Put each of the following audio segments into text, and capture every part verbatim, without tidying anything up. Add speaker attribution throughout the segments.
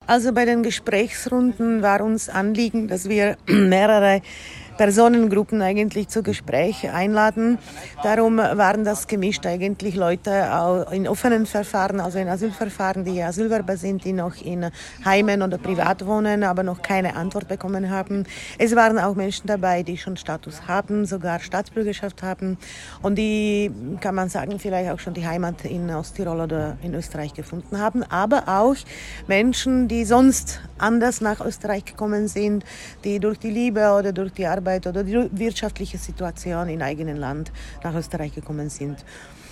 Speaker 1: Also bei den Gesprächsrunden war uns Anliegen, dass wir mehrere Personengruppen eigentlich zu Gespräch einladen. Darum waren das gemischt eigentlich Leute in offenen Verfahren, also in Asylverfahren, die Asylwerber sind, die noch in Heimen oder privat wohnen, aber noch keine Antwort bekommen haben. Es waren auch Menschen dabei, die schon Status haben, sogar Staatsbürgerschaft haben und die, kann man sagen, vielleicht auch schon die Heimat in Osttirol oder in Österreich gefunden haben, aber auch Menschen, die sonst anders nach Österreich gekommen sind, die durch die Liebe oder durch die Arbeit oder die wirtschaftliche Situation im eigenen Land nach Österreich gekommen sind.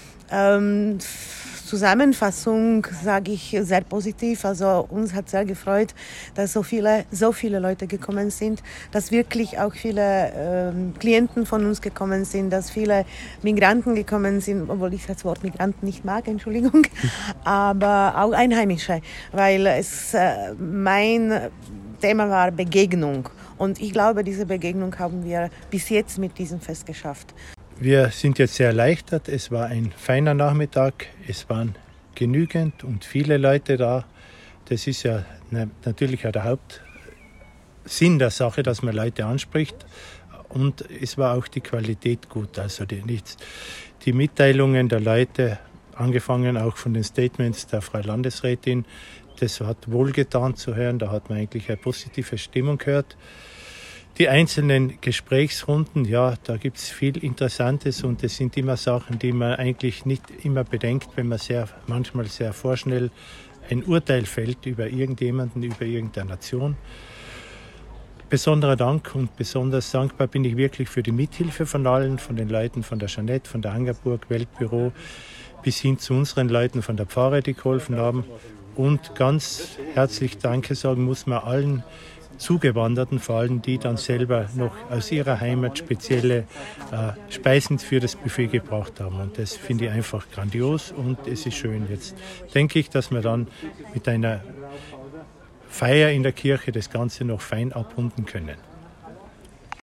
Speaker 1: Ähm, Zusammenfassung sage ich sehr positiv. Also uns hat sehr gefreut, dass so viele, so viele Leute gekommen sind, dass wirklich auch viele ähm, Klienten von uns gekommen sind, dass viele Migranten gekommen sind, obwohl ich das Wort Migranten nicht mag, Entschuldigung, aber auch Einheimische, weil es äh, mein Thema war Begegnung. Und ich glaube, diese Begegnung haben wir bis jetzt mit diesem Fest geschafft.
Speaker 2: Wir sind jetzt sehr erleichtert. Es war ein feiner Nachmittag. Es waren genügend und viele Leute da. Das ist ja natürlich auch der Hauptsinn der Sache, dass man Leute anspricht. Und es war auch die Qualität gut. Also die, die Mitteilungen der Leute, angefangen auch von den Statements der Frau Landesrätin, das hat wohlgetan zu hören. Da hat man eigentlich eine positive Stimmung gehört. Die einzelnen Gesprächsrunden, ja, da gibt es viel Interessantes und das sind immer Sachen, die man eigentlich nicht immer bedenkt, wenn man sehr, manchmal sehr vorschnell ein Urteil fällt über irgendjemanden, über irgendeine Nation. Besonderer Dank und besonders dankbar bin ich wirklich für die Mithilfe von allen, von den Leuten von der Jeanette, von der Angerburg, Weltbüro, bis hin zu unseren Leuten von der Pfarre, die geholfen haben. Und ganz herzlich Danke sagen muss man allen Zugewanderten, vor allem die dann selber noch aus ihrer Heimat spezielle äh, Speisen für das Buffet gebracht haben. Und das finde ich einfach grandios und es ist schön. Jetzt denke ich, dass wir dann mit einer Feier in der Kirche das Ganze noch fein abrunden können.